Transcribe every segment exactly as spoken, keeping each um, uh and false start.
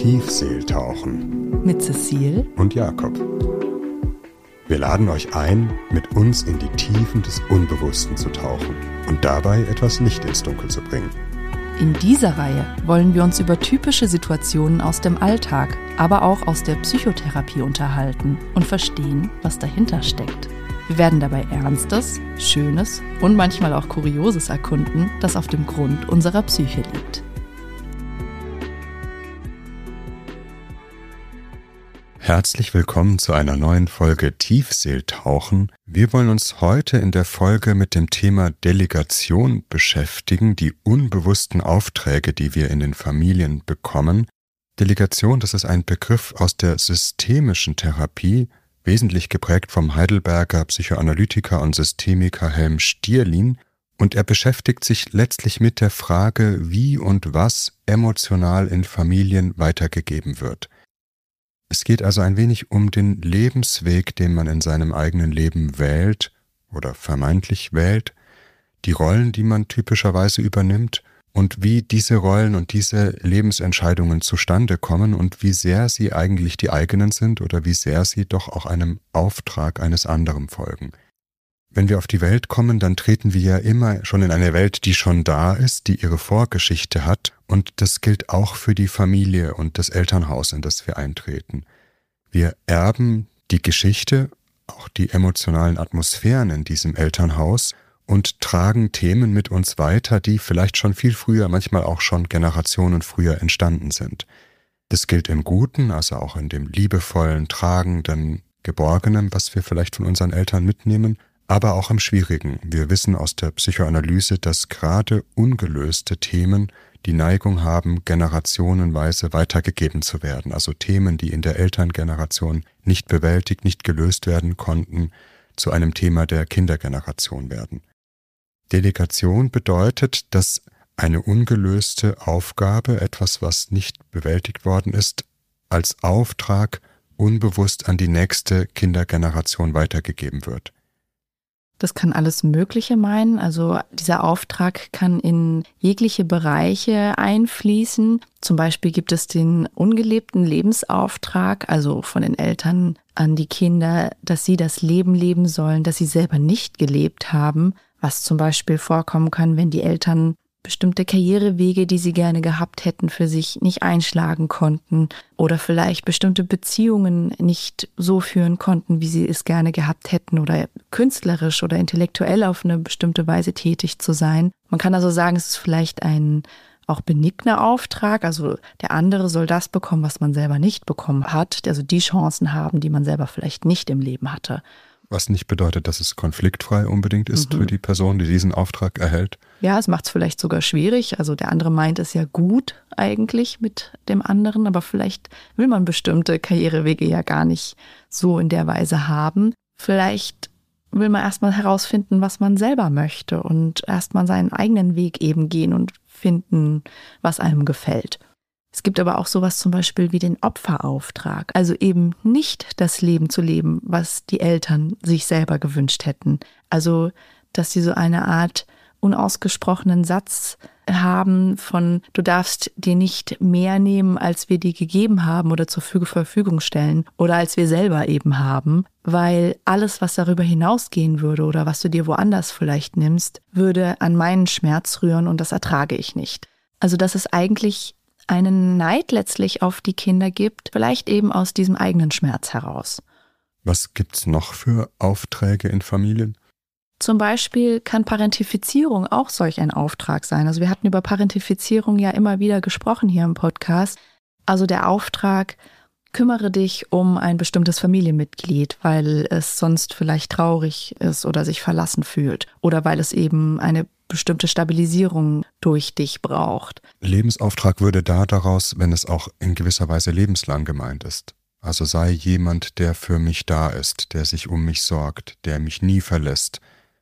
Tiefseeltauchen mit Cecile und Jakob. Wir laden euch ein, mit uns in die Tiefen des Unbewussten zu tauchen und dabei etwas Licht ins Dunkel zu bringen. In dieser Reihe wollen wir uns über typische Situationen aus dem Alltag, aber auch aus der Psychotherapie unterhalten und verstehen, was dahinter steckt. Wir werden dabei Ernstes, Schönes und manchmal auch Kurioses erkunden, das auf dem Grund unserer Psyche liegt. Herzlich willkommen zu einer neuen Folge Tiefseeltauchen. Wir wollen uns heute in der Folge mit dem Thema Delegation beschäftigen, die unbewussten Aufträge, die wir in den Familien bekommen. Delegation, das ist ein Begriff aus der systemischen Therapie, wesentlich geprägt vom Heidelberger Psychoanalytiker und Systemiker Helm Stierlin, und er beschäftigt sich letztlich mit der Frage, wie und was emotional in Familien weitergegeben wird. Es geht also ein wenig um den Lebensweg, den man in seinem eigenen Leben wählt oder vermeintlich wählt, die Rollen, die man typischerweise übernimmt und wie diese Rollen und diese Lebensentscheidungen zustande kommen und wie sehr sie eigentlich die eigenen sind oder wie sehr sie doch auch einem Auftrag eines anderen folgen. Wenn wir auf die Welt kommen, dann treten wir ja immer schon in eine Welt, die schon da ist, die ihre Vorgeschichte hat, und das gilt auch für die Familie und das Elternhaus, in das wir eintreten. Wir erben die Geschichte, auch die emotionalen Atmosphären in diesem Elternhaus und tragen Themen mit uns weiter, die vielleicht schon viel früher, manchmal auch schon Generationen früher entstanden sind. Das gilt im Guten, also auch in dem liebevollen, tragenden, geborgenen, was wir vielleicht von unseren Eltern mitnehmen, aber auch im Schwierigen. Wir wissen aus der Psychoanalyse, dass gerade ungelöste Themen die Neigung haben, generationenweise weitergegeben zu werden. Also Themen, die in der Elterngeneration nicht bewältigt, nicht gelöst werden konnten, zu einem Thema der Kindergeneration werden. Delegation bedeutet, dass eine ungelöste Aufgabe, etwas, was nicht bewältigt worden ist, als Auftrag unbewusst an die nächste Kindergeneration weitergegeben wird. Das kann alles Mögliche meinen. Also dieser Auftrag kann in jegliche Bereiche einfließen. Zum Beispiel gibt es den ungelebten Lebensauftrag, also von den Eltern an die Kinder, dass sie das Leben leben sollen, das sie selber nicht gelebt haben. Was zum Beispiel vorkommen kann, wenn die Eltern bestimmte Karrierewege, die sie gerne gehabt hätten, für sich nicht einschlagen konnten oder vielleicht bestimmte Beziehungen nicht so führen konnten, wie sie es gerne gehabt hätten oder künstlerisch oder intellektuell auf eine bestimmte Weise tätig zu sein. Man kann also sagen, es ist vielleicht ein auch benigner Auftrag, also der andere soll das bekommen, was man selber nicht bekommen hat, also die Chancen haben, die man selber vielleicht nicht im Leben hatte. Was nicht bedeutet, dass es konfliktfrei unbedingt ist Mhm. für die Person, die diesen Auftrag erhält. Ja, es macht es vielleicht sogar schwierig. Also der andere meint es ja gut eigentlich mit dem anderen, aber vielleicht will man bestimmte Karrierewege ja gar nicht so in der Weise haben. Vielleicht will man erstmal herausfinden, was man selber möchte und erstmal seinen eigenen Weg eben gehen und finden, was einem gefällt. Es gibt aber auch sowas zum Beispiel wie den Opferauftrag, also eben nicht das Leben zu leben, was die Eltern sich selber gewünscht hätten. Also, dass sie so eine Art unausgesprochenen Satz haben von, du darfst dir nicht mehr nehmen, als wir dir gegeben haben oder zur Verfügung stellen oder als wir selber eben haben, weil alles, was darüber hinausgehen würde oder was du dir woanders vielleicht nimmst, würde an meinen Schmerz rühren und das ertrage ich nicht. Also, das ist eigentlich einen Neid letztlich auf die Kinder gibt, vielleicht eben aus diesem eigenen Schmerz heraus. Was gibt's noch für Aufträge in Familien? Zum Beispiel kann Parentifizierung auch solch ein Auftrag sein. Also wir hatten über Parentifizierung ja immer wieder gesprochen hier im Podcast. Also der Auftrag, kümmere dich um ein bestimmtes Familienmitglied, weil es sonst vielleicht traurig ist oder sich verlassen fühlt oder weil es eben eine bestimmte Stabilisierung durch dich braucht. Lebensauftrag würde da daraus, wenn es auch in gewisser Weise lebenslang gemeint ist. Also sei jemand, der für mich da ist, der sich um mich sorgt, der mich nie verlässt.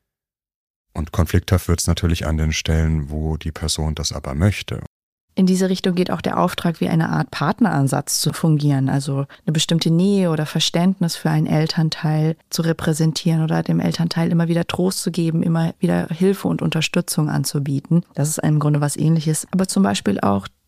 Und konflikthaft wird es natürlich an den Stellen, wo die Person das aber möchte. In diese Richtung geht auch der Auftrag, wie eine Art Partneransatz zu fungieren, also eine bestimmte Nähe oder Verständnis für einen Elternteil zu repräsentieren oder dem Elternteil immer wieder Trost zu geben, immer wieder Hilfe und Unterstützung anzubieten. Das ist im Grunde was Ähnliches. Aber zum Beispiel auch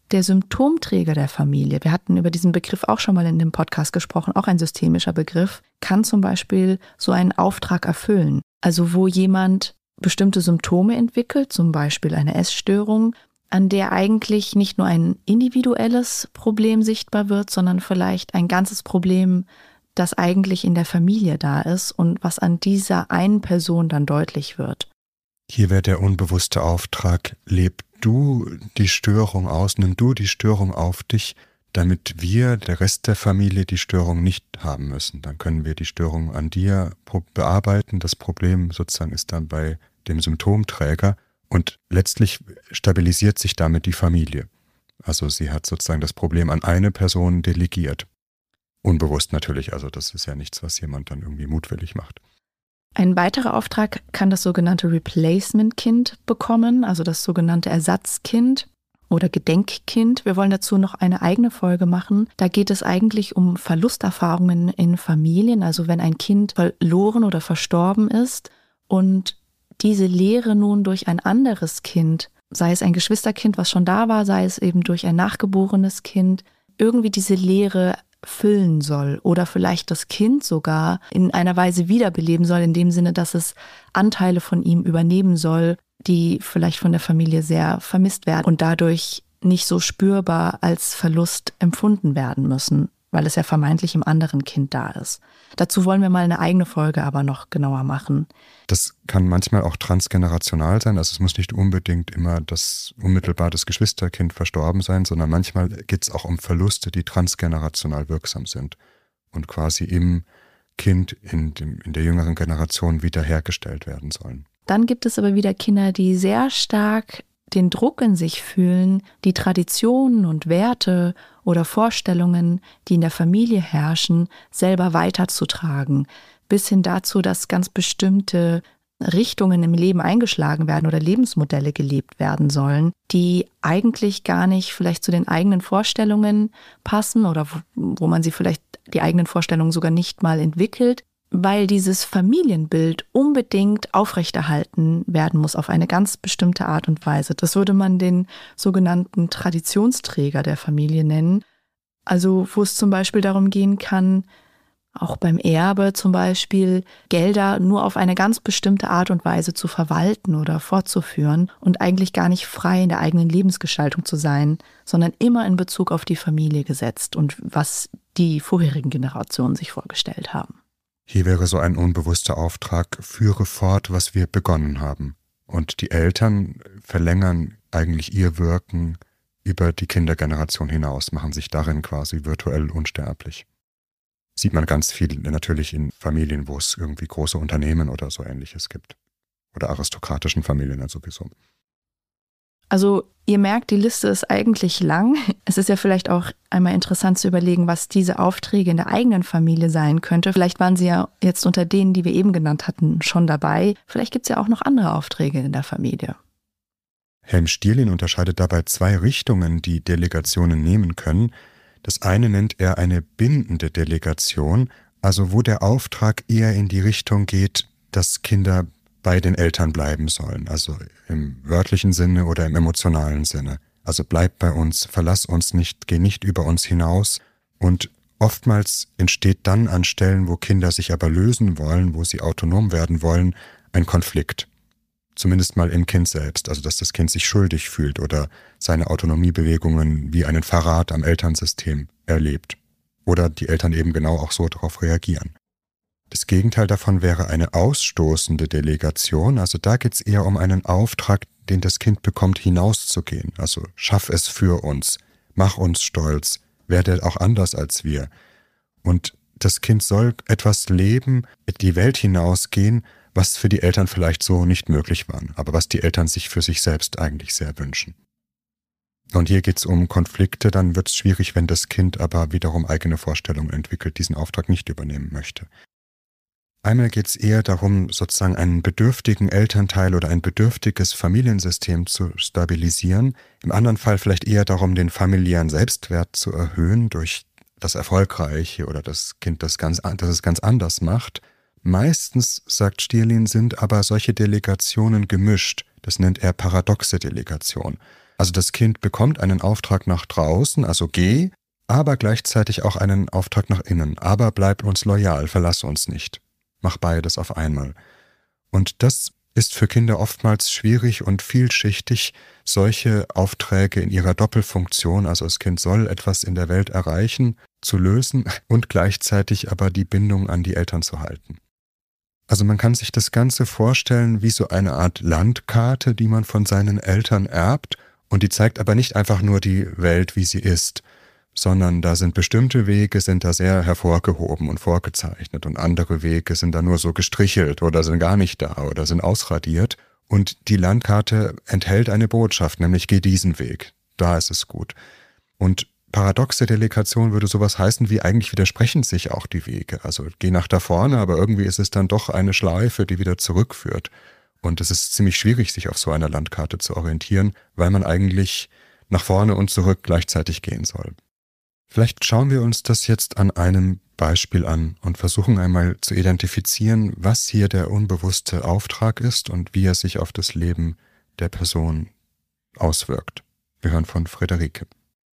der Symptomträger der Familie, wir hatten über diesen Begriff auch schon mal in dem Podcast gesprochen, auch ein systemischer Begriff, kann zum Beispiel so einen Auftrag erfüllen. Also wo jemand bestimmte Symptome entwickelt, zum Beispiel eine Essstörung, an der eigentlich nicht nur ein individuelles Problem sichtbar wird, sondern vielleicht ein ganzes Problem, das eigentlich in der Familie da ist und was an dieser einen Person dann deutlich wird. Hier wäre der unbewusste Auftrag: Leb du die Störung aus, nimm du die Störung auf dich, damit wir, der Rest der Familie, die Störung nicht haben müssen. Dann können wir die Störung an dir bearbeiten. Das Problem sozusagen ist dann bei dem Symptomträger und letztlich stabilisiert sich damit die Familie. Also sie hat sozusagen das Problem an eine Person delegiert. Unbewusst natürlich, also das ist ja nichts, was jemand dann irgendwie mutwillig macht. Ein weiterer Auftrag kann das sogenannte Replacement-Kind bekommen, also das sogenannte Ersatzkind oder Gedenkkind. Wir wollen dazu noch eine eigene Folge machen. Da geht es eigentlich um Verlusterfahrungen in Familien, also wenn ein Kind verloren oder verstorben ist und diese Leere nun durch ein anderes Kind, sei es ein Geschwisterkind, was schon da war, sei es eben durch ein nachgeborenes Kind, irgendwie diese Leere füllen soll oder vielleicht das Kind sogar in einer Weise wiederbeleben soll, in dem Sinne, dass es Anteile von ihm übernehmen soll, die vielleicht von der Familie sehr vermisst werden und dadurch nicht so spürbar als Verlust empfunden werden müssen, weil es ja vermeintlich im anderen Kind da ist. Dazu wollen wir mal eine eigene Folge aber noch genauer machen. Das kann manchmal auch transgenerational sein, also es muss nicht unbedingt immer das unmittelbar das Geschwisterkind verstorben sein, sondern manchmal geht es auch um Verluste, die transgenerational wirksam sind und quasi im Kind in, dem, in der jüngeren Generation wiederhergestellt werden sollen. Dann gibt es aber wieder Kinder, die sehr stark den Druck in sich fühlen, die Traditionen und Werte oder Vorstellungen, die in der Familie herrschen, selber weiterzutragen, bis hin dazu, dass ganz bestimmte Richtungen im Leben eingeschlagen werden oder Lebensmodelle gelebt werden sollen, die eigentlich gar nicht vielleicht zu den eigenen Vorstellungen passen oder wo, wo man sie vielleicht die eigenen Vorstellungen sogar nicht mal entwickelt, weil dieses Familienbild unbedingt aufrechterhalten werden muss auf eine ganz bestimmte Art und Weise. Das würde man den sogenannten Traditionsträger der Familie nennen. Also wo es zum Beispiel darum gehen kann, auch beim Erbe zum Beispiel, Gelder nur auf eine ganz bestimmte Art und Weise zu verwalten oder fortzuführen und eigentlich gar nicht frei in der eigenen Lebensgestaltung zu sein, sondern immer in Bezug auf die Familie gesetzt und was die vorherigen Generationen sich vorgestellt haben. Hier wäre so ein unbewusster Auftrag: Führe fort, was wir begonnen haben. Und die Eltern verlängern eigentlich ihr Wirken über die Kindergeneration hinaus, machen sich darin quasi virtuell unsterblich. Sieht man ganz viel natürlich in Familien, wo es irgendwie große Unternehmen oder so Ähnliches gibt. Oder aristokratischen Familien ja sowieso. Also ihr merkt, die Liste ist eigentlich lang. Es ist ja vielleicht auch einmal interessant zu überlegen, was diese Aufträge in der eigenen Familie sein könnte. Vielleicht waren sie ja jetzt unter denen, die wir eben genannt hatten, schon dabei. Vielleicht gibt es ja auch noch andere Aufträge in der Familie. Helm Stierlin unterscheidet dabei zwei Richtungen, die Delegationen nehmen können. Das eine nennt er eine bindende Delegation, also wo der Auftrag eher in die Richtung geht, dass Kinder bei den Eltern bleiben sollen, also im wörtlichen Sinne oder im emotionalen Sinne. Also bleib bei uns, verlass uns nicht, geh nicht über uns hinaus. Und oftmals entsteht dann an Stellen, wo Kinder sich aber lösen wollen, wo sie autonom werden wollen, ein Konflikt. Zumindest mal im Kind selbst, also dass das Kind sich schuldig fühlt oder seine Autonomiebewegungen wie einen Verrat am Elternsystem erlebt. Oder die Eltern eben genau auch so darauf reagieren. Das Gegenteil davon wäre eine ausstoßende Delegation, also da geht es eher um einen Auftrag, den das Kind bekommt, hinauszugehen. Also schaff es für uns, mach uns stolz, werde auch anders als wir. Und das Kind soll etwas leben, die Welt hinausgehen, was für die Eltern vielleicht so nicht möglich war, aber was die Eltern sich für sich selbst eigentlich sehr wünschen. Und hier geht es um Konflikte, dann wird es schwierig, wenn das Kind aber wiederum eigene Vorstellungen entwickelt, diesen Auftrag nicht übernehmen möchte. Einmal geht es eher darum, sozusagen einen bedürftigen Elternteil oder ein bedürftiges Familiensystem zu stabilisieren. Im anderen Fall vielleicht eher darum, den familiären Selbstwert zu erhöhen durch das Erfolgreiche oder das Kind, das, ganz, das es ganz anders macht. Meistens, sagt Stierlin, sind aber solche Delegationen gemischt. Das nennt er paradoxe Delegation. Also das Kind bekommt einen Auftrag nach draußen, also geh, aber gleichzeitig auch einen Auftrag nach innen. Aber bleib uns loyal, verlass uns nicht. Mach beides auf einmal. Und das ist für Kinder oftmals schwierig und vielschichtig, solche Aufträge in ihrer Doppelfunktion, also das Kind soll etwas in der Welt erreichen, zu lösen und gleichzeitig aber die Bindung an die Eltern zu halten. Also man kann sich das Ganze vorstellen wie so eine Art Landkarte, die man von seinen Eltern erbt, und die zeigt aber nicht einfach nur die Welt, wie sie ist, sondern da sind bestimmte Wege, sind da sehr hervorgehoben und vorgezeichnet und andere Wege sind da nur so gestrichelt oder sind gar nicht da oder sind ausradiert. Und die Landkarte enthält eine Botschaft, nämlich geh diesen Weg, da ist es gut. Und paradoxe Delegation würde sowas heißen wie, eigentlich widersprechen sich auch die Wege. Also geh nach da vorne, aber irgendwie ist es dann doch eine Schleife, die wieder zurückführt. Und es ist ziemlich schwierig, sich auf so einer Landkarte zu orientieren, weil man eigentlich nach vorne und zurück gleichzeitig gehen soll. Vielleicht schauen wir uns das jetzt an einem Beispiel an und versuchen einmal zu identifizieren, was hier der unbewusste Auftrag ist und wie er sich auf das Leben der Person auswirkt. Wir hören von Friederike.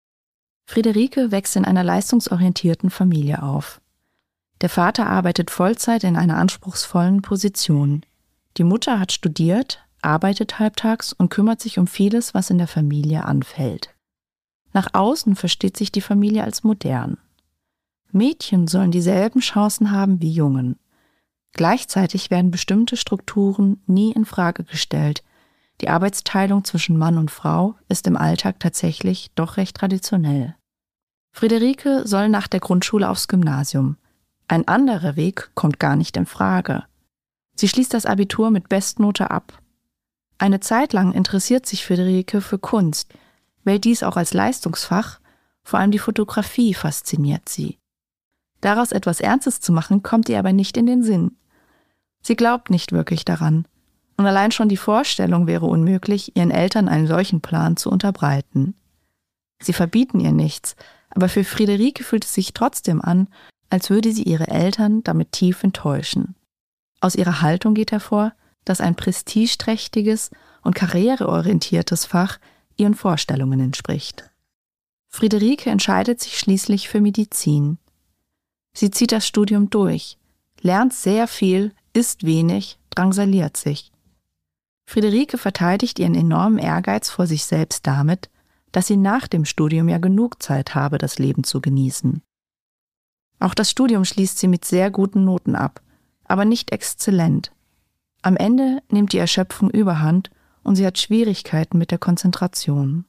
Friederike wächst in einer leistungsorientierten Familie auf. Der Vater arbeitet Vollzeit in einer anspruchsvollen Position. Die Mutter hat studiert, arbeitet halbtags und kümmert sich um vieles, was in der Familie anfällt. Nach außen versteht sich die Familie als modern. Mädchen sollen dieselben Chancen haben wie Jungen. Gleichzeitig werden bestimmte Strukturen nie in Frage gestellt. Die Arbeitsteilung zwischen Mann und Frau ist im Alltag tatsächlich doch recht traditionell. Friederike soll nach der Grundschule aufs Gymnasium. Ein anderer Weg kommt gar nicht in Frage. Sie schließt das Abitur mit Bestnote ab. Eine Zeit lang interessiert sich Friederike für Kunst, wählt dies auch als Leistungsfach, vor allem die Fotografie fasziniert sie. Daraus etwas Ernstes zu machen, kommt ihr aber nicht in den Sinn. Sie glaubt nicht wirklich daran, und allein schon die Vorstellung wäre unmöglich, ihren Eltern einen solchen Plan zu unterbreiten. Sie verbieten ihr nichts, aber für Friederike fühlt es sich trotzdem an, als würde sie ihre Eltern damit tief enttäuschen. Aus ihrer Haltung geht hervor, dass ein prestigeträchtiges und karriereorientiertes Fach ihren Vorstellungen entspricht. Friederike entscheidet sich schließlich für Medizin. Sie zieht das Studium durch, lernt sehr viel, isst wenig, drangsaliert sich. Friederike verteidigt ihren enormen Ehrgeiz vor sich selbst damit, dass sie nach dem Studium ja genug Zeit habe, das Leben zu genießen. Auch das Studium schließt sie mit sehr guten Noten ab, aber nicht exzellent. Am Ende nimmt die Erschöpfung überhand und sie hat Schwierigkeiten mit der Konzentration.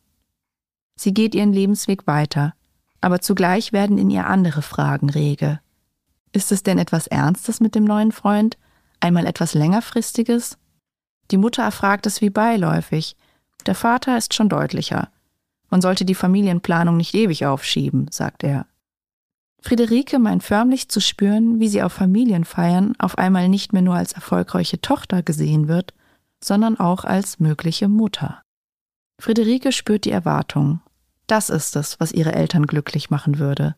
Sie geht ihren Lebensweg weiter, aber zugleich werden in ihr andere Fragen rege. Ist es denn etwas Ernstes mit dem neuen Freund? Einmal etwas längerfristiges? Die Mutter erfragt es wie beiläufig. Der Vater ist schon deutlicher. Man sollte die Familienplanung nicht ewig aufschieben, sagt er. Friederike meint förmlich zu spüren, wie sie auf Familienfeiern auf einmal nicht mehr nur als erfolgreiche Tochter gesehen wird, sondern auch als mögliche Mutter. Friederike spürt die Erwartung. Das ist es, was ihre Eltern glücklich machen würde.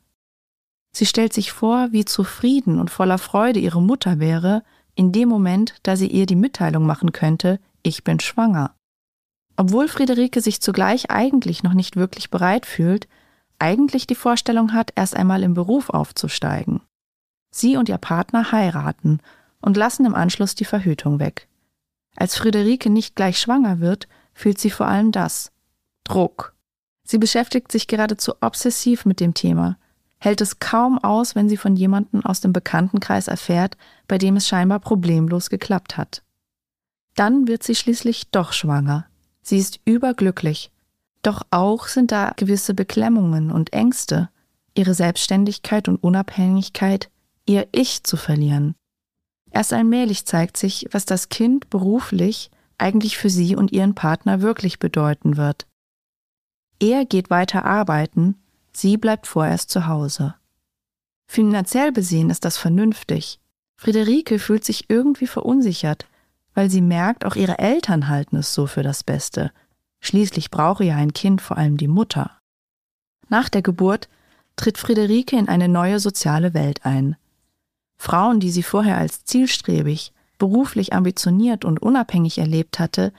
Sie stellt sich vor, wie zufrieden und voller Freude ihre Mutter wäre, in dem Moment, da sie ihr die Mitteilung machen könnte, ich bin schwanger. Obwohl Friederike sich zugleich eigentlich noch nicht wirklich bereit fühlt, eigentlich die Vorstellung hat, erst einmal im Beruf aufzusteigen. Sie und ihr Partner heiraten und lassen im Anschluss die Verhütung weg. Als Friederike nicht gleich schwanger wird, fühlt sie vor allem das: Druck. Sie beschäftigt sich geradezu obsessiv mit dem Thema, hält es kaum aus, wenn sie von jemandem aus dem Bekanntenkreis erfährt, bei dem es scheinbar problemlos geklappt hat. Dann wird sie schließlich doch schwanger. Sie ist überglücklich. Doch auch sind da gewisse Beklemmungen und Ängste, ihre Selbstständigkeit und Unabhängigkeit, ihr Ich zu verlieren. Erst allmählich zeigt sich, was das Kind beruflich eigentlich für sie und ihren Partner wirklich bedeuten wird. Er geht weiter arbeiten, sie bleibt vorerst zu Hause. Finanziell besehen ist das vernünftig. Friederike fühlt sich irgendwie verunsichert, weil sie merkt, auch ihre Eltern halten es so für das Beste. Schließlich brauche ja ein Kind vor allem die Mutter. Nach der Geburt tritt Friederike in eine neue soziale Welt ein. Frauen, die sie vorher als zielstrebig, beruflich ambitioniert und unabhängig erlebt hatte,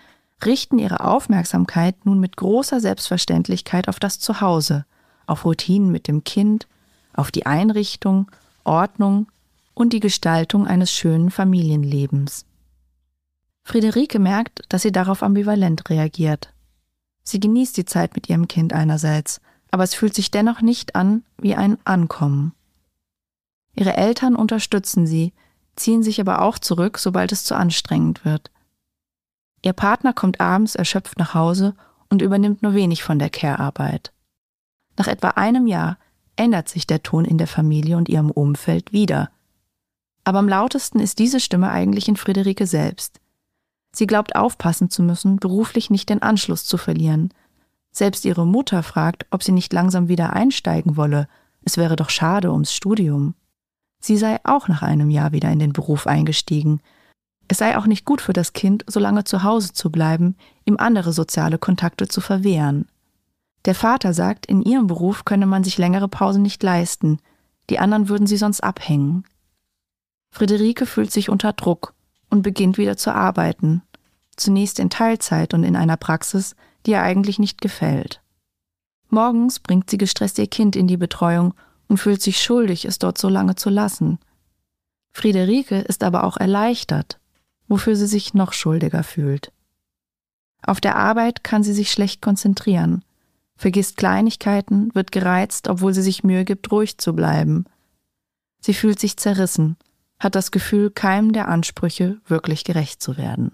richten ihre Aufmerksamkeit nun mit großer Selbstverständlichkeit auf das Zuhause, auf Routinen mit dem Kind, auf die Einrichtung, Ordnung und die Gestaltung eines schönen Familienlebens. Friederike merkt, dass sie darauf ambivalent reagiert. Sie genießt die Zeit mit ihrem Kind einerseits, aber es fühlt sich dennoch nicht an wie ein Ankommen. Ihre Eltern unterstützen sie, ziehen sich aber auch zurück, sobald es zu anstrengend wird. Ihr Partner kommt abends erschöpft nach Hause und übernimmt nur wenig von der Care-Arbeit. Nach etwa einem Jahr ändert sich der Ton in der Familie und ihrem Umfeld wieder. Aber am lautesten ist diese Stimme eigentlich in Friederike selbst. Sie glaubt aufpassen zu müssen, beruflich nicht den Anschluss zu verlieren. Selbst ihre Mutter fragt, ob sie nicht langsam wieder einsteigen wolle. Es wäre doch schade ums Studium. Sie sei auch nach einem Jahr wieder in den Beruf eingestiegen. Es sei auch nicht gut für das Kind, so lange zu Hause zu bleiben, ihm andere soziale Kontakte zu verwehren. Der Vater sagt, in ihrem Beruf könne man sich längere Pausen nicht leisten. Die anderen würden sie sonst abhängen. Friederike fühlt sich unter Druck und beginnt wieder zu arbeiten. Zunächst in Teilzeit und in einer Praxis, die ihr eigentlich nicht gefällt. Morgens bringt sie gestresst ihr Kind in die Betreuung und fühlt sich schuldig, es dort so lange zu lassen. Friederike ist aber auch erleichtert, wofür sie sich noch schuldiger fühlt. Auf der Arbeit kann sie sich schlecht konzentrieren, vergisst Kleinigkeiten, wird gereizt, obwohl sie sich Mühe gibt, ruhig zu bleiben. Sie fühlt sich zerrissen, hat das Gefühl, keinem der Ansprüche wirklich gerecht zu werden.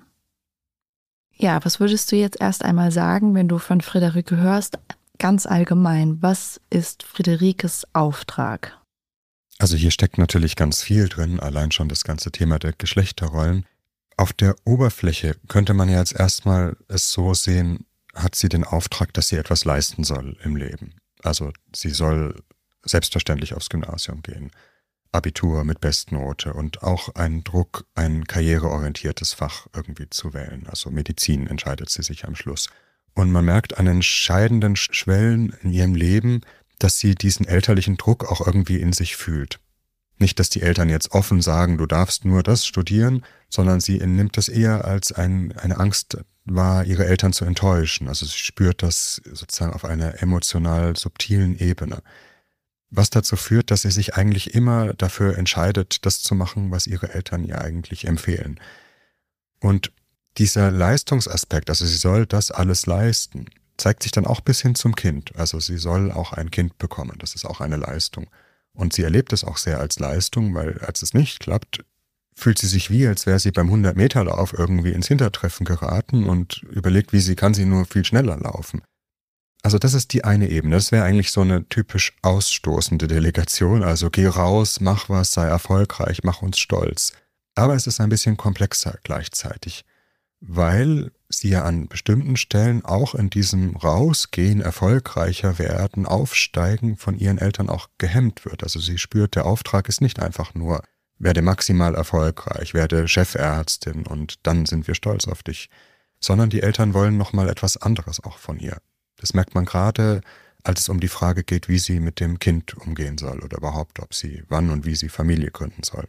Ja, was würdest du jetzt erst einmal sagen, wenn du von Friederike hörst, ganz allgemein, was ist Friederikes Auftrag? Also hier steckt natürlich ganz viel drin, allein schon das ganze Thema der Geschlechterrollen. Auf der Oberfläche könnte man ja jetzt erstmal es so sehen, hat sie den Auftrag, dass sie etwas leisten soll im Leben. Also sie soll selbstverständlich aufs Gymnasium gehen, Abitur mit Bestnote und auch einen Druck, ein karriereorientiertes Fach irgendwie zu wählen. Also Medizin entscheidet sie sich am Schluss. Und man merkt an entscheidenden Schwellen in ihrem Leben, dass sie diesen elterlichen Druck auch irgendwie in sich fühlt. Nicht, dass die Eltern jetzt offen sagen, du darfst nur das studieren, sondern sie nimmt das eher als ein, eine Angst wahr, ihre Eltern zu enttäuschen. Also sie spürt das sozusagen auf einer emotional subtilen Ebene. Was dazu führt, dass sie sich eigentlich immer dafür entscheidet, das zu machen, was ihre Eltern ihr eigentlich empfehlen. Und dieser Leistungsaspekt, also sie soll das alles leisten, zeigt sich dann auch bis hin zum Kind. Also sie soll auch ein Kind bekommen, das ist auch eine Leistung. Und sie erlebt es auch sehr als Leistung, weil als es nicht klappt, fühlt sie sich wie, als wäre sie beim hundert-Meter-Lauf irgendwie ins Hintertreffen geraten und überlegt, wie sie kann sie nur viel schneller laufen. Also das ist die eine Ebene. Das wäre eigentlich so eine typisch ausstoßende Delegation. Also geh raus, mach was, sei erfolgreich, mach uns stolz. Aber es ist ein bisschen komplexer gleichzeitig, weil sie ja an bestimmten Stellen auch in diesem Rausgehen, erfolgreicher werden, aufsteigen von ihren Eltern auch gehemmt wird. Also sie spürt, der Auftrag ist nicht einfach nur, werde maximal erfolgreich, werde Chefärztin und dann sind wir stolz auf dich, sondern die Eltern wollen nochmal etwas anderes auch von ihr. Das merkt man gerade, als es um die Frage geht, wie sie mit dem Kind umgehen soll oder überhaupt, ob sie wann und wie sie Familie gründen soll.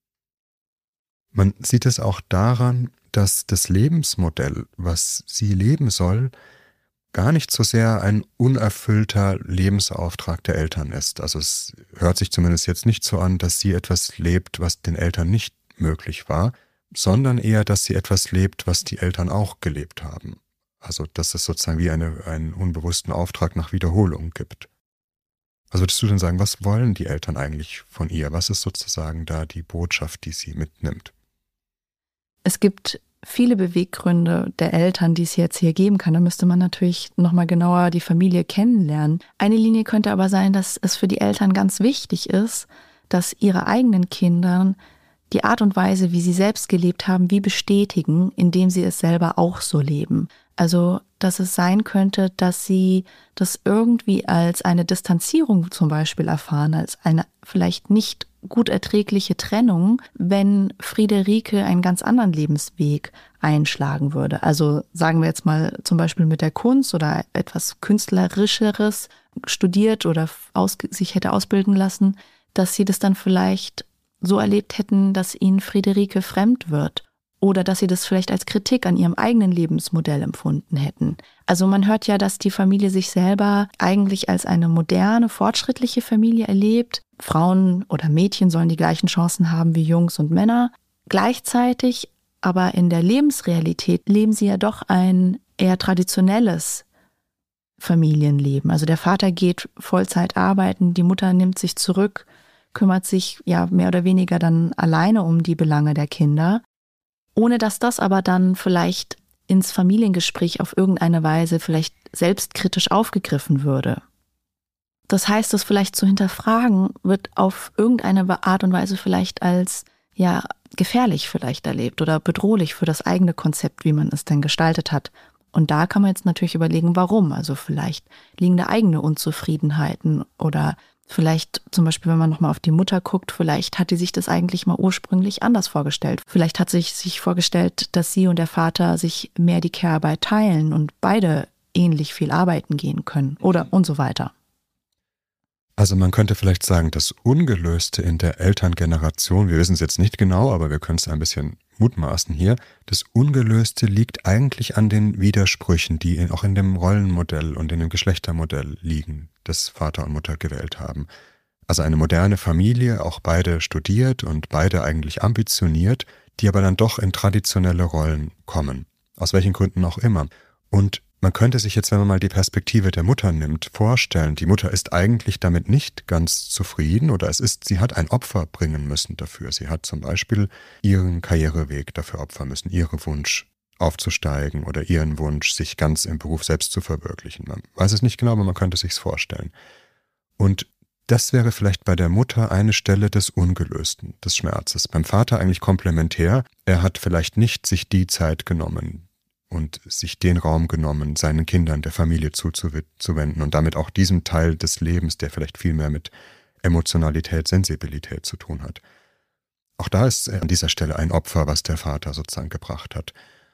Man sieht es auch daran, dass das Lebensmodell, was sie leben soll, gar nicht so sehr ein unerfüllter Lebensauftrag der Eltern ist. Also es hört sich zumindest jetzt nicht so an, dass sie etwas lebt, was den Eltern nicht möglich war, sondern eher, dass sie etwas lebt, was die Eltern auch gelebt haben. Also dass es sozusagen wie eine, einen unbewussten Auftrag nach Wiederholung gibt. Also würdest du denn sagen, was wollen die Eltern eigentlich von ihr? Was ist sozusagen da die Botschaft, die sie mitnimmt? Es gibt viele Beweggründe der Eltern, die es jetzt hier geben kann. Da müsste man natürlich nochmal genauer die Familie kennenlernen. Eine Linie könnte aber sein, dass es für die Eltern ganz wichtig ist, dass ihre eigenen Kinder die Art und Weise, wie sie selbst gelebt haben, wie bestätigen, indem sie es selber auch so leben. Also, dass es sein könnte, dass sie das irgendwie als eine Distanzierung zum Beispiel erfahren, als eine vielleicht nicht gut erträgliche Trennung, wenn Friederike einen ganz anderen Lebensweg einschlagen würde. Also sagen wir jetzt mal zum Beispiel mit der Kunst oder etwas Künstlerischeres studiert oder aus, sich hätte ausbilden lassen, dass sie das dann vielleicht so erlebt hätten, dass ihnen Friederike fremd wird oder dass sie das vielleicht als Kritik an ihrem eigenen Lebensmodell empfunden hätten. Also man hört ja, dass die Familie sich selber eigentlich als eine moderne, fortschrittliche Familie erlebt. Frauen oder Mädchen sollen die gleichen Chancen haben wie Jungs und Männer. Gleichzeitig aber in der Lebensrealität leben sie ja doch ein eher traditionelles Familienleben. Also der Vater geht Vollzeit arbeiten, die Mutter nimmt sich zurück, kümmert sich ja mehr oder weniger dann alleine um die Belange der Kinder, ohne dass das aber dann vielleicht ins Familiengespräch auf irgendeine Weise vielleicht selbstkritisch aufgegriffen würde. Das heißt, das vielleicht zu hinterfragen, wird auf irgendeine Art und Weise vielleicht als ja gefährlich vielleicht erlebt oder bedrohlich für das eigene Konzept, wie man es denn gestaltet hat. Und da kann man jetzt natürlich überlegen, warum. Also vielleicht liegen da eigene Unzufriedenheiten oder vielleicht zum Beispiel, wenn man nochmal auf die Mutter guckt, vielleicht hat die sich das eigentlich mal ursprünglich anders vorgestellt. Vielleicht hat sie sich vorgestellt, dass sie und der Vater sich mehr die Care-Arbeit teilen und beide ähnlich viel arbeiten gehen können oder und so weiter. Also man könnte vielleicht sagen, das Ungelöste in der Elterngeneration, wir wissen es jetzt nicht genau, aber wir können es ein bisschen mutmaßen hier, das Ungelöste liegt eigentlich an den Widersprüchen, die auch in dem Rollenmodell und in dem Geschlechtermodell liegen, das Vater und Mutter gewählt haben. Also eine moderne Familie, auch beide studiert und beide eigentlich ambitioniert, die aber dann doch in traditionelle Rollen kommen, aus welchen Gründen auch immer. Und man könnte sich jetzt, wenn man mal die Perspektive der Mutter nimmt, vorstellen, die Mutter ist eigentlich damit nicht ganz zufrieden oder es ist, sie hat ein Opfer bringen müssen dafür. Sie hat zum Beispiel ihren Karriereweg dafür opfern müssen, ihren Wunsch aufzusteigen oder ihren Wunsch, sich ganz im Beruf selbst zu verwirklichen. Man weiß es nicht genau, aber man könnte es sich vorstellen. Und das wäre vielleicht bei der Mutter eine Stelle des Ungelösten, des Schmerzes. Beim Vater eigentlich komplementär. Er hat vielleicht nicht sich die Zeit genommen und sich den Raum genommen, seinen Kindern, der Familie zuzuwenden und damit auch diesem Teil des Lebens, der vielleicht viel mehr mit Emotionalität, Sensibilität zu tun hat. Auch da ist an dieser Stelle ein Opfer, was der Vater sozusagen gebracht hat.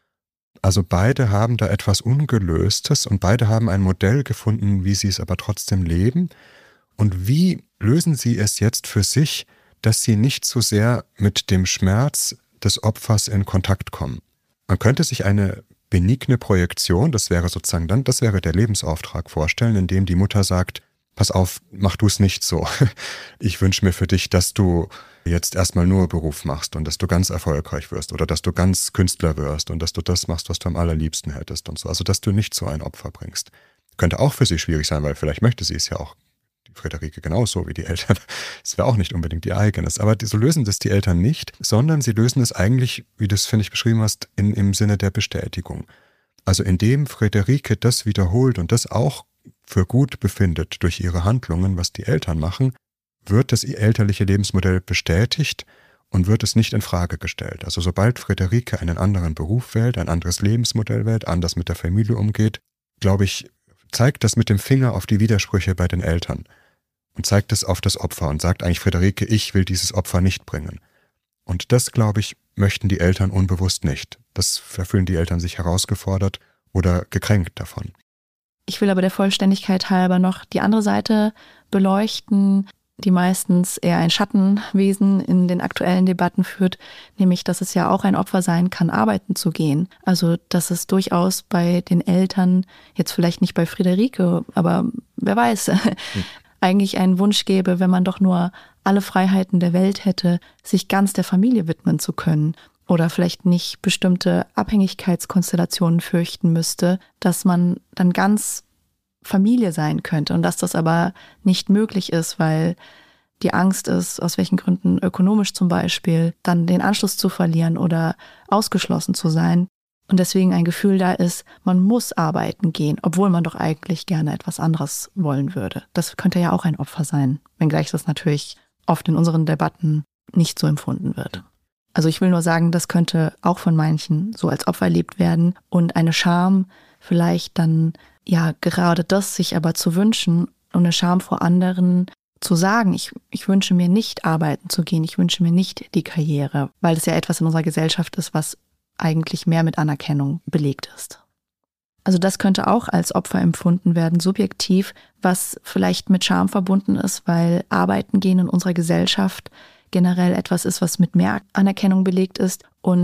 Also beide haben da etwas Ungelöstes und beide haben ein Modell gefunden, wie sie es aber trotzdem leben. Und wie lösen sie es jetzt für sich, dass sie nicht so sehr mit dem Schmerz des Opfers in Kontakt kommen? Man könnte sich eine benigne Projektion, das wäre sozusagen dann, das wäre der Lebensauftrag vorstellen, in dem die Mutter sagt, pass auf, mach du es nicht so. Ich wünsche mir für dich, dass du jetzt erstmal nur Beruf machst und dass du ganz erfolgreich wirst oder dass du ganz Künstler wirst und dass du das machst, was du am allerliebsten hättest und so. Also, dass du nicht so ein Opfer bringst. Könnte auch für sie schwierig sein, weil vielleicht möchte sie es ja auch, die Friederike genauso wie die Eltern. Es wäre auch nicht unbedingt ihr eigenes. Aber so lösen das die Eltern nicht, sondern sie lösen es eigentlich, wie du es, finde ich, beschrieben hast, in, im Sinne der Bestätigung. Also indem Friederike das wiederholt und das auch für gut befindet durch ihre Handlungen, was die Eltern machen, wird das elterliche Lebensmodell bestätigt und wird es nicht in Frage gestellt. Also sobald Friederike einen anderen Beruf wählt, ein anderes Lebensmodell wählt, anders mit der Familie umgeht, glaube ich, zeigt das mit dem Finger auf die Widersprüche bei den Eltern und zeigt es auf das Opfer und sagt eigentlich, Friederike, ich will dieses Opfer nicht bringen. Und das, glaube ich, möchten die Eltern unbewusst nicht. Das fühlen die Eltern sich herausgefordert oder gekränkt davon. Ich will aber der Vollständigkeit halber noch die andere Seite beleuchten, die meistens eher ein Schattenwesen in den aktuellen Debatten führt, nämlich, dass es ja auch ein Opfer sein kann, arbeiten zu gehen. Also, dass es durchaus bei den Eltern, jetzt vielleicht nicht bei Friederike, aber wer weiß, hm. eigentlich einen Wunsch gäbe, wenn man doch nur alle Freiheiten der Welt hätte, sich ganz der Familie widmen zu können oder vielleicht nicht bestimmte Abhängigkeitskonstellationen fürchten müsste, dass man dann ganz Familie sein könnte und dass das aber nicht möglich ist, weil die Angst ist, aus welchen Gründen ökonomisch zum Beispiel, dann den Anschluss zu verlieren oder ausgeschlossen zu sein. Und deswegen ein Gefühl da ist, man muss arbeiten gehen, obwohl man doch eigentlich gerne etwas anderes wollen würde. Das könnte ja auch ein Opfer sein, wenngleich das natürlich oft in unseren Debatten nicht so empfunden wird. Also ich will nur sagen, das könnte auch von manchen so als Opfer erlebt werden und eine Scham vielleicht dann, ja, gerade das sich aber zu wünschen und eine Scham vor anderen zu sagen, ich, ich wünsche mir nicht arbeiten zu gehen, ich wünsche mir nicht die Karriere, weil es ja etwas in unserer Gesellschaft ist, was eigentlich mehr mit Anerkennung belegt ist. Also das könnte auch als Opfer empfunden werden, subjektiv, was vielleicht mit Scham verbunden ist, weil Arbeiten gehen in unserer Gesellschaft generell etwas ist, was mit mehr Anerkennung belegt ist und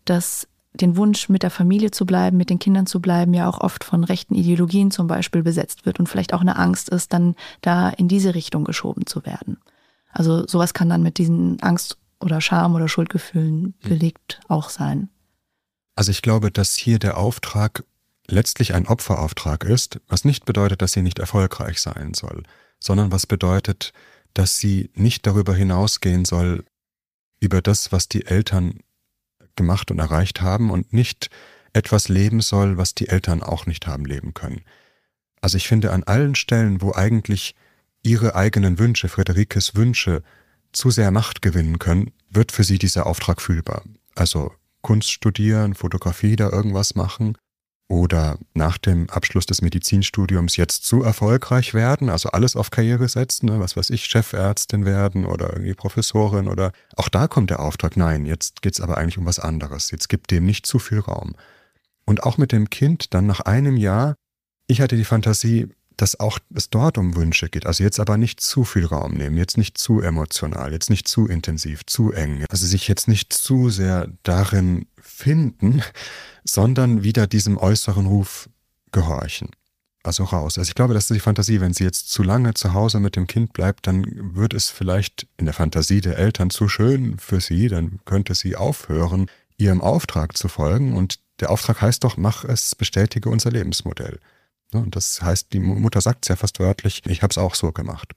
dass den Wunsch, mit der Familie zu bleiben, mit den Kindern zu bleiben, ja auch oft von rechten Ideologien zum Beispiel besetzt wird und vielleicht auch eine Angst ist, dann da in diese Richtung geschoben zu werden. Also sowas kann dann mit diesen Angst- oder Scham- oder Schuldgefühlen belegt auch sein. Also ich glaube, dass hier der Auftrag letztlich ein Opferauftrag ist, was nicht bedeutet, dass sie nicht erfolgreich sein soll, sondern was bedeutet, dass sie nicht darüber hinausgehen soll, über das, was die Eltern gemacht und erreicht haben und nicht etwas leben soll, was die Eltern auch nicht haben leben können. Also ich finde, an allen Stellen, wo eigentlich ihre eigenen Wünsche, Friederikes Wünsche, zu sehr Macht gewinnen können, wird für sie dieser Auftrag fühlbar. Also Kunst studieren, Fotografie, da irgendwas machen oder nach dem Abschluss des Medizinstudiums jetzt zu erfolgreich werden, also alles auf Karriere setzen, ne, was weiß ich, Chefärztin werden oder irgendwie Professorin oder auch da kommt der Auftrag, nein, jetzt geht's aber eigentlich um was anderes, jetzt gibt dem nicht zu viel Raum. Und auch mit dem Kind dann nach einem Jahr, ich hatte die Fantasie, dass auch es dort um Wünsche geht, also jetzt aber nicht zu viel Raum nehmen, jetzt nicht zu emotional, jetzt nicht zu intensiv, zu eng, also sich jetzt nicht zu sehr darin finden, sondern wieder diesem äußeren Ruf gehorchen, also raus. Also ich glaube, das ist die Fantasie, wenn sie jetzt zu lange zu Hause mit dem Kind bleibt, dann wird es vielleicht in der Fantasie der Eltern zu schön für sie, dann könnte sie aufhören, ihrem Auftrag zu folgen und der Auftrag heißt doch, mach es, bestätige unser Lebensmodell. Und das heißt, die Mutter sagt es ja fast wörtlich, ich habe es auch so gemacht.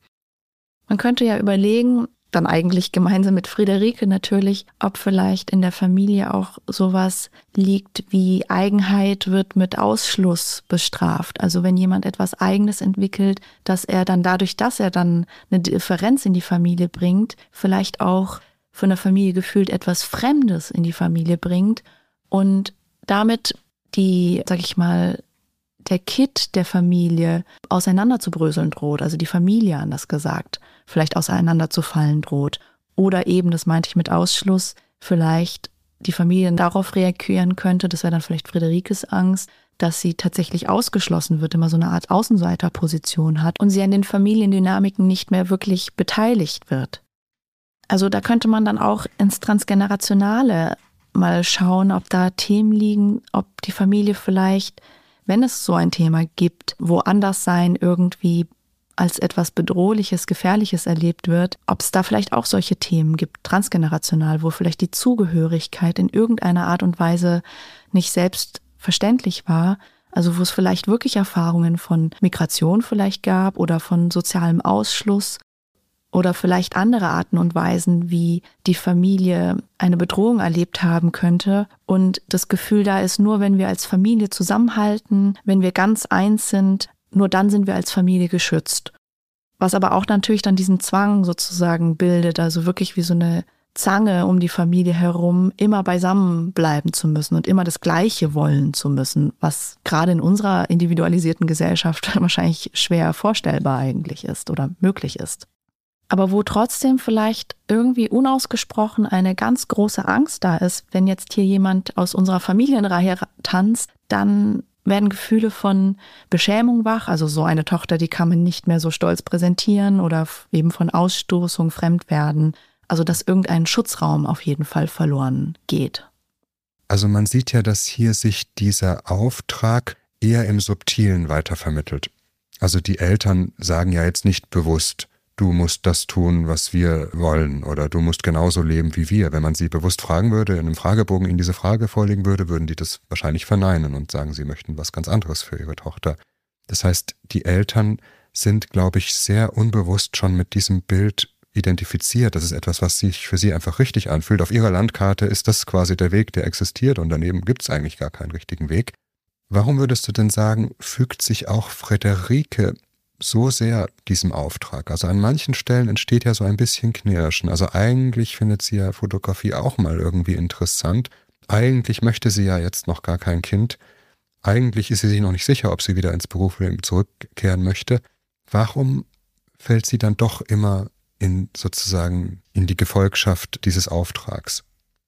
Man könnte ja überlegen, dann eigentlich gemeinsam mit Friederike natürlich, ob vielleicht in der Familie auch sowas liegt wie Eigenheit wird mit Ausschluss bestraft. Also wenn jemand etwas Eigenes entwickelt, dass er dann dadurch, dass er dann eine Differenz in die Familie bringt, vielleicht auch von der Familie gefühlt etwas Fremdes in die Familie bringt und damit die, sag ich mal, der Kit der Familie auseinanderzubröseln droht, also die Familie anders gesagt, vielleicht auseinanderzufallen droht. Oder eben, das meinte ich mit Ausschluss, vielleicht die Familie darauf reagieren könnte, das wäre dann vielleicht Friederikes Angst, dass sie tatsächlich ausgeschlossen wird, immer so eine Art Außenseiterposition hat und sie an den Familiendynamiken nicht mehr wirklich beteiligt wird. Also da könnte man dann auch ins Transgenerationale mal schauen, ob da Themen liegen, ob die Familie vielleicht, wenn es so ein Thema gibt, wo Anderssein irgendwie als etwas Bedrohliches, Gefährliches erlebt wird, ob es da vielleicht auch solche Themen gibt, transgenerational, wo vielleicht die Zugehörigkeit in irgendeiner Art und Weise nicht selbstverständlich war, also wo es vielleicht wirklich Erfahrungen von Migration vielleicht gab oder von sozialem Ausschluss oder vielleicht andere Arten und Weisen, wie die Familie eine Bedrohung erlebt haben könnte und das Gefühl da ist, nur wenn wir als Familie zusammenhalten, wenn wir ganz eins sind, nur dann sind wir als Familie geschützt. Was aber auch natürlich dann diesen Zwang sozusagen bildet, also wirklich wie so eine Zange um die Familie herum, immer beisammen bleiben zu müssen und immer das Gleiche wollen zu müssen, was gerade in unserer individualisierten Gesellschaft wahrscheinlich schwer vorstellbar eigentlich ist oder möglich ist. Aber wo trotzdem vielleicht irgendwie unausgesprochen eine ganz große Angst da ist, wenn jetzt hier jemand aus unserer Familienreihe tanzt, dann werden Gefühle von Beschämung wach, also so eine Tochter, die kann man nicht mehr so stolz präsentieren oder eben von Ausstoßung, Fremdwerden, also dass irgendein Schutzraum auf jeden Fall verloren geht. Also man sieht ja, dass hier sich dieser Auftrag eher im Subtilen weitervermittelt. Also die Eltern sagen ja jetzt nicht bewusst, du musst das tun, was wir wollen oder du musst genauso leben wie wir. Wenn man sie bewusst fragen würde, in einem Fragebogen ihnen diese Frage vorlegen würde, würden die das wahrscheinlich verneinen und sagen, sie möchten was ganz anderes für ihre Tochter. Das heißt, die Eltern sind, glaube ich, sehr unbewusst schon mit diesem Bild identifiziert. Das ist etwas, was sich für sie einfach richtig anfühlt. Auf ihrer Landkarte ist das quasi der Weg, der existiert und daneben gibt es eigentlich gar keinen richtigen Weg. Warum würdest du denn sagen, fügt sich auch Friederike so sehr diesem Auftrag? Also an manchen Stellen entsteht ja so ein bisschen Knirschen. Also eigentlich findet sie ja Fotografie auch mal irgendwie interessant. Eigentlich möchte sie ja jetzt noch gar kein Kind. Eigentlich ist sie sich noch nicht sicher, ob sie wieder ins Berufsleben zurückkehren möchte. Warum fällt sie dann doch immer in sozusagen in die Gefolgschaft dieses Auftrags?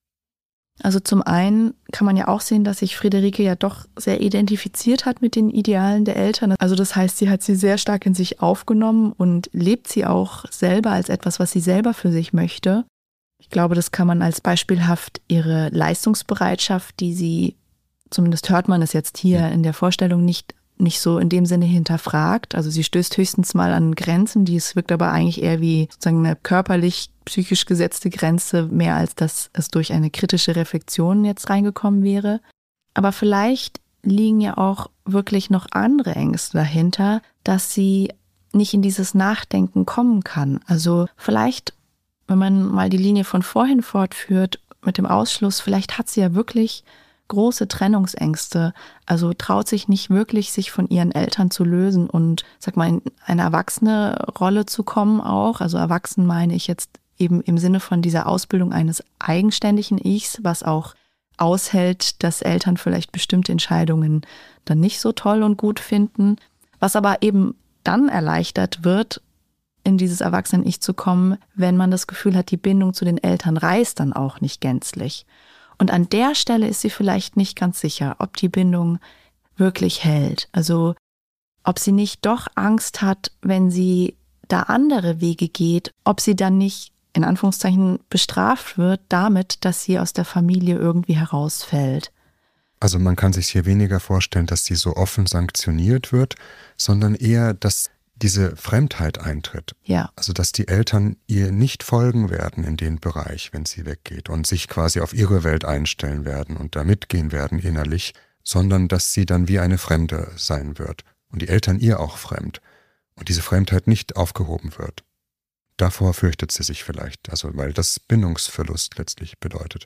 Also zum einen kann man ja auch sehen, dass sich Friederike ja doch sehr identifiziert hat mit den Idealen der Eltern. Also das heißt, sie hat sie sehr stark in sich aufgenommen und lebt sie auch selber als etwas, was sie selber für sich möchte. Ich glaube, das kann man als beispielhaft ihre Leistungsbereitschaft, die sie, zumindest hört man es jetzt hier in der Vorstellung, nicht, nicht so in dem Sinne hinterfragt. Also sie stößt höchstens mal an Grenzen, die es wirkt aber eigentlich eher wie sozusagen eine körperlich, psychisch gesetzte Grenze, mehr als dass es durch eine kritische Reflexion jetzt reingekommen wäre. Aber vielleicht liegen ja auch wirklich noch andere Ängste dahinter, dass sie nicht in dieses Nachdenken kommen kann. Also vielleicht, wenn man mal die Linie von vorhin fortführt mit dem Ausschluss, vielleicht hat sie ja wirklich große Trennungsängste, also traut sich nicht wirklich, sich von ihren Eltern zu lösen und, sag mal, in eine erwachsene Rolle zu kommen auch. Also erwachsen meine ich jetzt eben im Sinne von dieser Ausbildung eines eigenständigen Ichs, was auch aushält, dass Eltern vielleicht bestimmte Entscheidungen dann nicht so toll und gut finden, was aber eben dann erleichtert wird, in dieses Erwachsenen-Ich zu kommen, wenn man das Gefühl hat, die Bindung zu den Eltern reißt dann auch nicht gänzlich. Und an der Stelle ist sie vielleicht nicht ganz sicher, ob die Bindung wirklich hält. Also ob sie nicht doch Angst hat, wenn sie da andere Wege geht, ob sie dann nicht in Anführungszeichen bestraft wird damit, dass sie aus der Familie irgendwie herausfällt. Also man kann sich hier weniger vorstellen, dass sie so offen sanktioniert wird, sondern eher, dass diese Fremdheit eintritt. Ja. Also dass die Eltern ihr nicht folgen werden in den Bereich, wenn sie weggeht und sich quasi auf ihre Welt einstellen werden und da mitgehen werden innerlich, sondern dass sie dann wie eine Fremde sein wird und die Eltern ihr auch fremd und diese Fremdheit nicht aufgehoben wird. Davor fürchtet sie sich vielleicht, also weil das Bindungsverlust letztlich bedeutet.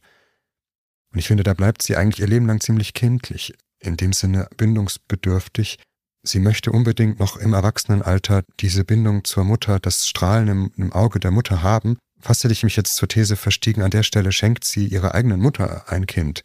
Und ich finde, da bleibt sie eigentlich ihr Leben lang ziemlich kindlich, in dem Sinne bindungsbedürftig. Sie möchte unbedingt noch im Erwachsenenalter diese Bindung zur Mutter, das Strahlen im, im Auge der Mutter haben. Fast hätte ich mich jetzt zur These verstiegen, an der Stelle schenkt sie ihrer eigenen Mutter ein Kind.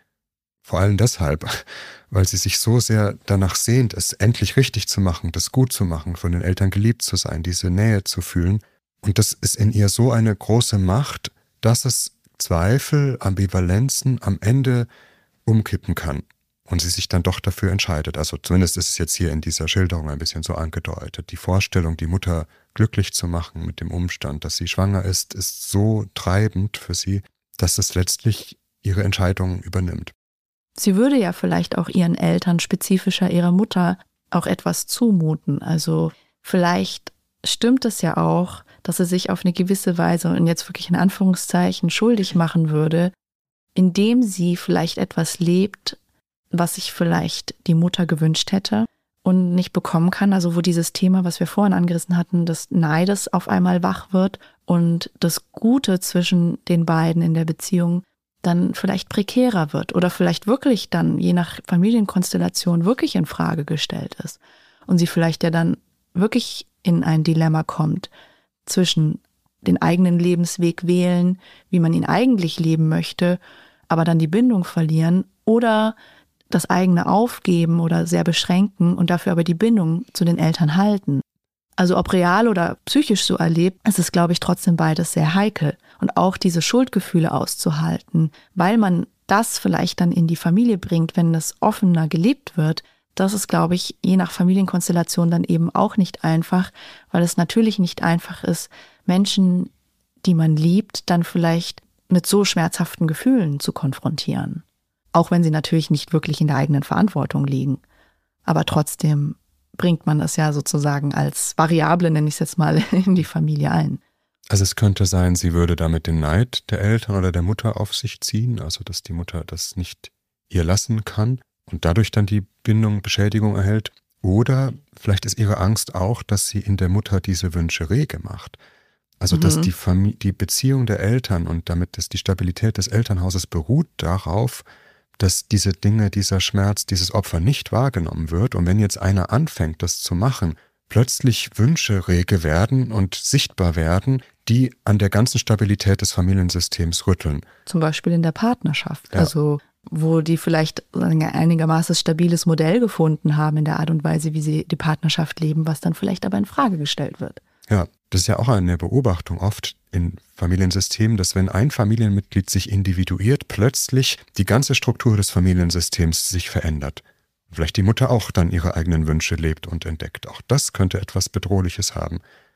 Vor allem deshalb, weil sie sich so sehr danach sehnt, es endlich richtig zu machen, das gut zu machen, von den Eltern geliebt zu sein, diese Nähe zu fühlen. Und das ist in ihr so eine große Macht, dass es Zweifel, Ambivalenzen am Ende umkippen kann. Und sie sich dann doch dafür entscheidet. Also zumindest ist es jetzt hier in dieser Schilderung ein bisschen so angedeutet. Die Vorstellung, die Mutter glücklich zu machen mit dem Umstand, dass sie schwanger ist, ist so treibend für sie, dass es letztlich ihre Entscheidung übernimmt. Sie würde ja vielleicht auch ihren Eltern, spezifischer ihrer Mutter, auch etwas zumuten. Also vielleicht stimmt es ja auch, dass sie sich auf eine gewisse Weise, und jetzt wirklich in Anführungszeichen, schuldig machen würde, indem sie vielleicht etwas lebt, was sich vielleicht die Mutter gewünscht hätte und nicht bekommen kann. Also wo dieses Thema, was wir vorhin angerissen hatten, des Neides auf einmal wach wird und das Gute zwischen den beiden in der Beziehung dann vielleicht prekärer wird oder vielleicht wirklich dann, je nach Familienkonstellation, wirklich in Frage gestellt ist. Und sie vielleicht ja dann wirklich in ein Dilemma kommt zwischen den eigenen Lebensweg wählen, wie man ihn eigentlich leben möchte, aber dann die Bindung verlieren oder das eigene aufgeben oder sehr beschränken und dafür aber die Bindung zu den Eltern halten. Also ob real oder psychisch so erlebt, ist es, glaube ich, trotzdem beides sehr heikel. Und auch diese Schuldgefühle auszuhalten, weil man das vielleicht dann in die Familie bringt, wenn das offener gelebt wird, das ist, glaube ich, je nach Familienkonstellation dann eben auch nicht einfach, weil es natürlich nicht einfach ist, Menschen, die man liebt, dann vielleicht mit so schmerzhaften Gefühlen zu konfrontieren. Auch wenn sie natürlich nicht wirklich in der eigenen Verantwortung liegen. Aber trotzdem bringt man es ja sozusagen als Variable, nenne ich es jetzt mal, in die Familie ein. Also es könnte sein, sie würde damit den Neid der Eltern oder der Mutter auf sich ziehen, also dass die Mutter das nicht ihr lassen kann und dadurch dann die Bindung Beschädigung erhält. Oder vielleicht ist ihre Angst auch, dass sie in der Mutter diese Wünsche rege macht. Also dass mhm. die, Familie, die Beziehung der Eltern und damit dass die Stabilität des Elternhauses beruht darauf, dass diese Dinge, dieser Schmerz, dieses Opfer nicht wahrgenommen wird. Und wenn jetzt einer anfängt, das zu machen, plötzlich Wünsche rege werden und sichtbar werden, die an der ganzen Stabilität des Familiensystems rütteln. Zum Beispiel in der Partnerschaft. Ja. Also wo die vielleicht ein einigermaßen stabiles Modell gefunden haben in der Art und Weise, wie sie die Partnerschaft leben, was dann vielleicht aber in Frage gestellt wird. Ja, das ist ja auch eine Beobachtung oft in Familiensystemen, dass wenn ein Familienmitglied sich individuiert, plötzlich die ganze Struktur des Familiensystems sich verändert. Vielleicht die Mutter auch dann ihre eigenen Wünsche lebt und entdeckt. Auch das könnte etwas Bedrohliches haben,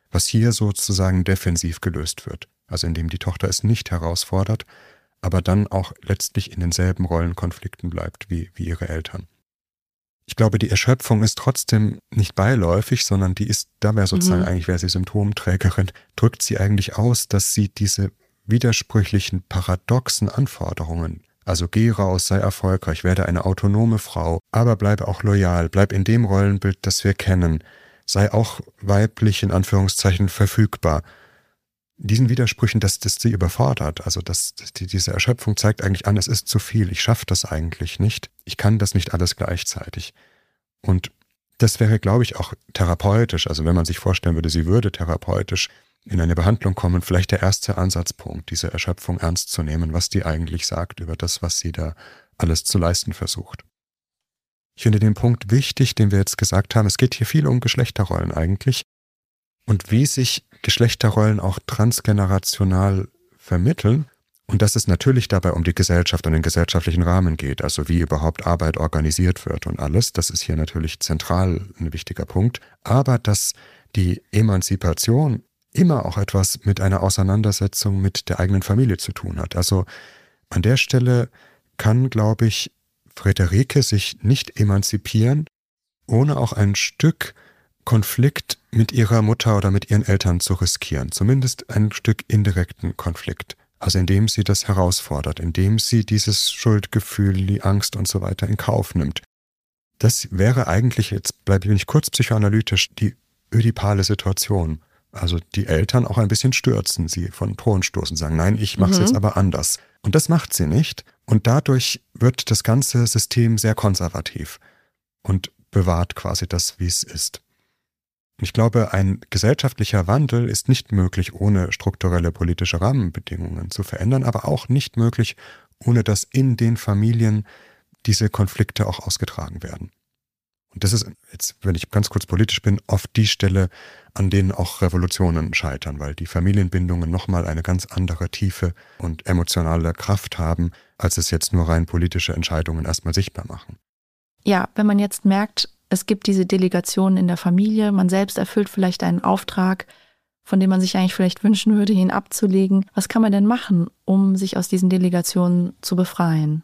was hier sozusagen defensiv gelöst wird. Also indem die Tochter es nicht herausfordert, aber dann auch letztlich in denselben Rollenkonflikten bleibt wie, wie ihre Eltern. Ich glaube, die Erschöpfung ist trotzdem nicht beiläufig, sondern die ist, da wäre sozusagen Mhm. eigentlich, wäre sie Symptomträgerin, drückt sie eigentlich aus, dass sie diese widersprüchlichen, paradoxen Anforderungen, also geh raus, sei erfolgreich, werde eine autonome Frau, aber bleibe auch loyal, bleib in dem Rollenbild, das wir kennen, sei auch weiblich in Anführungszeichen verfügbar. Diesen Widersprüchen, dass das sie überfordert, also dass, dass die, diese Erschöpfung zeigt eigentlich an, es ist zu viel, ich schaffe das eigentlich nicht, ich kann das nicht alles gleichzeitig. Und das wäre, glaube ich, auch therapeutisch, also wenn man sich vorstellen würde, sie würde therapeutisch in eine Behandlung kommen, vielleicht der erste Ansatzpunkt, diese Erschöpfung ernst zu nehmen, was die eigentlich sagt über das, was sie da alles zu leisten versucht. Ich finde den Punkt wichtig, den wir jetzt gesagt haben, es geht hier viel um Geschlechterrollen eigentlich und wie sich Geschlechterrollen auch transgenerational vermitteln und dass es natürlich dabei um die Gesellschaft und den gesellschaftlichen Rahmen geht, also wie überhaupt Arbeit organisiert wird und alles, das ist hier natürlich zentral ein wichtiger Punkt, aber dass die Emanzipation immer auch etwas mit einer Auseinandersetzung mit der eigenen Familie zu tun hat. Also an der Stelle kann, glaube ich, Friederike sich nicht emanzipieren, ohne auch ein Stück Konflikt mit ihrer Mutter oder mit ihren Eltern zu riskieren. Zumindest ein Stück indirekten Konflikt. Also indem sie das herausfordert, indem sie dieses Schuldgefühl, die Angst und so weiter in Kauf nimmt. Das wäre eigentlich, jetzt bleibe ich nicht kurz psychoanalytisch, die ödipale Situation. Also die Eltern auch ein bisschen stürzen, sie von Thron stoßen, sagen, nein, ich mache es Mhm. jetzt aber anders. Und das macht sie nicht. Und dadurch wird das ganze System sehr konservativ und bewahrt quasi das, wie es ist. Ich glaube, ein gesellschaftlicher Wandel ist nicht möglich, ohne strukturelle politische Rahmenbedingungen zu verändern, aber auch nicht möglich, ohne dass in den Familien diese Konflikte auch ausgetragen werden. Und das ist, jetzt, wenn ich ganz kurz politisch bin, oft die Stelle, an denen auch Revolutionen scheitern, weil die Familienbindungen nochmal eine ganz andere Tiefe und emotionale Kraft haben, als es jetzt nur rein politische Entscheidungen erstmal sichtbar machen. Ja, wenn man jetzt merkt, es gibt diese Delegation in der Familie, man selbst erfüllt vielleicht einen Auftrag, von dem man sich eigentlich vielleicht wünschen würde, ihn abzulegen. Was kann man denn machen, um sich aus diesen Delegationen zu befreien?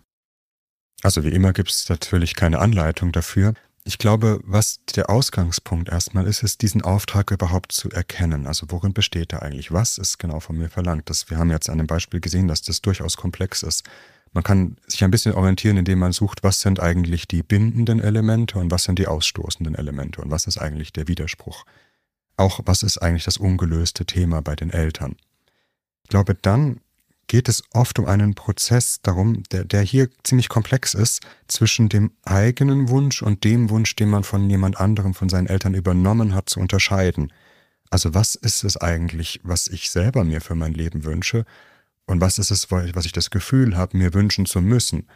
Also wie immer gibt es natürlich keine Anleitung dafür. Ich glaube, was der Ausgangspunkt erstmal ist, ist, diesen Auftrag überhaupt zu erkennen. Also worin besteht er eigentlich? Was ist genau von mir verlangt? Das, wir haben jetzt an dem Beispiel gesehen, dass das durchaus komplex ist. Man kann sich ein bisschen orientieren, indem man sucht, was sind eigentlich die bindenden Elemente und was sind die ausstoßenden Elemente und was ist eigentlich der Widerspruch. Auch was ist eigentlich das ungelöste Thema bei den Eltern. Ich glaube, dann geht es oft um einen Prozess darum, der, der hier ziemlich komplex ist, zwischen dem eigenen Wunsch und dem Wunsch, den man von jemand anderem, von seinen Eltern übernommen hat, zu unterscheiden. Also was ist es eigentlich, was ich selber mir für mein Leben wünsche und was ist es, was ich das Gefühl habe, mir wünschen zu müssen.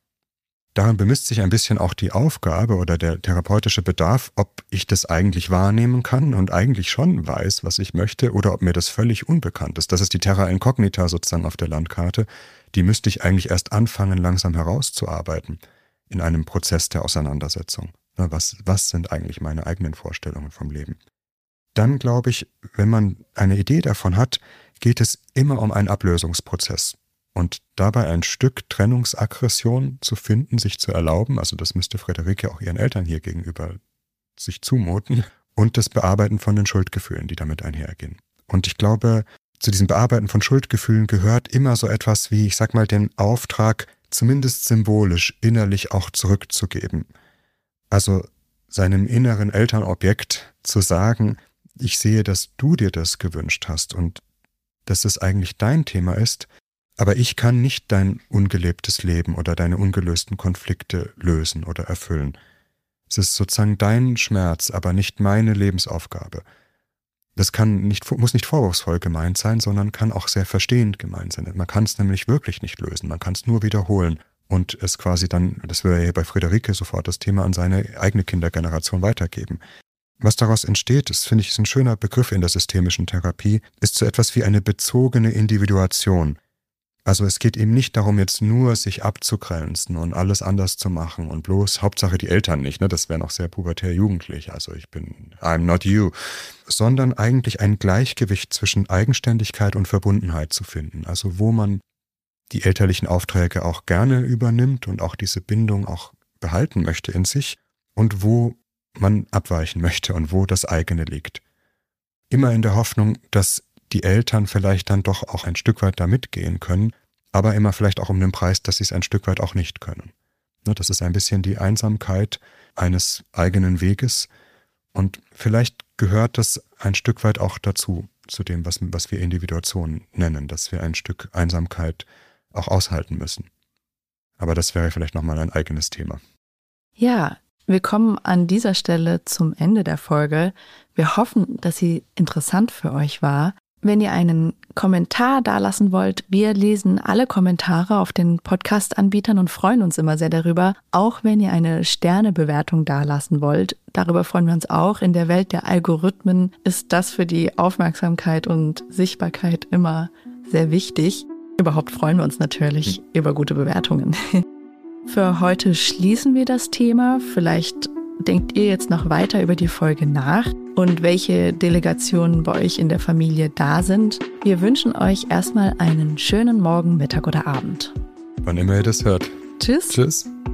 Daran bemisst sich ein bisschen auch die Aufgabe oder der therapeutische Bedarf, ob ich das eigentlich wahrnehmen kann und eigentlich schon weiß, was ich möchte, oder ob mir das völlig unbekannt ist. Das ist die Terra Incognita sozusagen auf der Landkarte. Die müsste ich eigentlich erst anfangen, langsam herauszuarbeiten in einem Prozess der Auseinandersetzung. Was, was sind eigentlich meine eigenen Vorstellungen vom Leben? Dann glaube ich, wenn man eine Idee davon hat, geht es immer um einen Ablösungsprozess. Und dabei ein Stück Trennungsaggression zu finden, sich zu erlauben, also das müsste Friederike auch ihren Eltern hier gegenüber sich zumuten, und das Bearbeiten von den Schuldgefühlen, die damit einhergehen. Und ich glaube, zu diesem Bearbeiten von Schuldgefühlen gehört immer so etwas wie, ich sag mal, den Auftrag, zumindest symbolisch, innerlich auch zurückzugeben. Also seinem inneren Elternobjekt zu sagen, ich sehe, dass du dir das gewünscht hast und dass es eigentlich dein Thema ist, aber ich kann nicht dein ungelebtes Leben oder deine ungelösten Konflikte lösen oder erfüllen. Es ist sozusagen dein Schmerz, aber nicht meine Lebensaufgabe. Das kann nicht, muss nicht vorwurfsvoll gemeint sein, sondern kann auch sehr verstehend gemeint sein. Man kann es nämlich wirklich nicht lösen, man kann es nur wiederholen und es quasi dann, das wäre ja bei Friederike sofort das Thema, an seine eigene Kindergeneration weitergeben. Was daraus entsteht, das finde ich ist ein schöner Begriff in der systemischen Therapie, ist so etwas wie eine bezogene Individuation. Also es geht eben nicht darum, jetzt nur sich abzugrenzen und alles anders zu machen und bloß Hauptsache die Eltern nicht, ne? Das wäre noch sehr pubertär jugendlich, also ich bin I'm not you, sondern eigentlich ein Gleichgewicht zwischen Eigenständigkeit und Verbundenheit zu finden. Also wo man die elterlichen Aufträge auch gerne übernimmt und auch diese Bindung auch behalten möchte in sich und wo man abweichen möchte und wo das eigene liegt. Immer in der Hoffnung, dass die Eltern vielleicht dann doch auch ein Stück weit da mitgehen können, aber immer vielleicht auch um den Preis, dass sie es ein Stück weit auch nicht können. Das ist ein bisschen die Einsamkeit eines eigenen Weges und vielleicht gehört das ein Stück weit auch dazu, zu dem, was, was wir Individuation nennen, dass wir ein Stück Einsamkeit auch aushalten müssen. Aber das wäre vielleicht nochmal ein eigenes Thema. Ja, wir kommen an dieser Stelle zum Ende der Folge. Wir hoffen, dass sie interessant für euch war. Wenn ihr einen Kommentar dalassen wollt, wir lesen alle Kommentare auf den Podcast-Anbietern und freuen uns immer sehr darüber. Auch wenn ihr eine Sternebewertung dalassen wollt, darüber freuen wir uns auch. In der Welt der Algorithmen ist das für die Aufmerksamkeit und Sichtbarkeit immer sehr wichtig. Überhaupt freuen wir uns natürlich mhm. über gute Bewertungen. Für heute schließen wir das Thema. Vielleicht denkt ihr jetzt noch weiter über die Folge nach und welche Delegationen bei euch in der Familie da sind. Wir wünschen euch erstmal einen schönen Morgen, Mittag oder Abend. Wann immer ihr das hört. Tschüss. Tschüss.